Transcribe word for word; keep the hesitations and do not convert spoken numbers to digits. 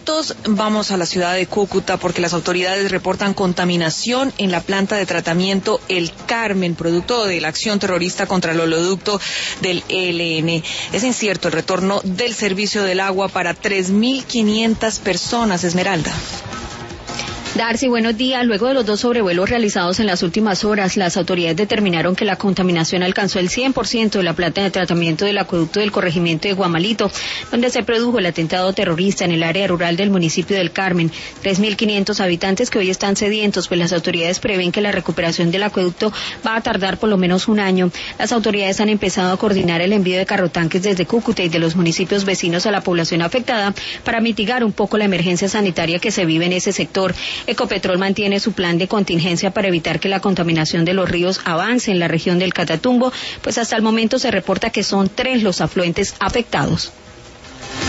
minutos vamos a la ciudad de Cúcuta porque las autoridades reportan contaminación en la planta de tratamiento El Carmen, producto de la acción terrorista contra el oleoducto del E L N. Es incierto el retorno del servicio del agua para tres mil quinientas personas, Esmeralda. Darcy, buenos días. Luego de los dos sobrevuelos realizados en las últimas horas, las autoridades determinaron que la contaminación alcanzó el cien por ciento de la planta de tratamiento del acueducto del corregimiento de Guamalito, donde se produjo el atentado terrorista en el área rural del municipio del Carmen. tres mil quinientos habitantes que hoy están sedientos, pues las autoridades prevén que la recuperación del acueducto va a tardar por lo menos un año. Las autoridades han empezado a coordinar el envío de carrotanques desde Cúcuta y de los municipios vecinos a la población afectada para mitigar un poco la emergencia sanitaria que se vive en ese sector. Ecopetrol mantiene su plan de contingencia para evitar que la contaminación de los ríos avance en la región del Catatumbo, pues hasta el momento se reporta que son tres los afluentes afectados.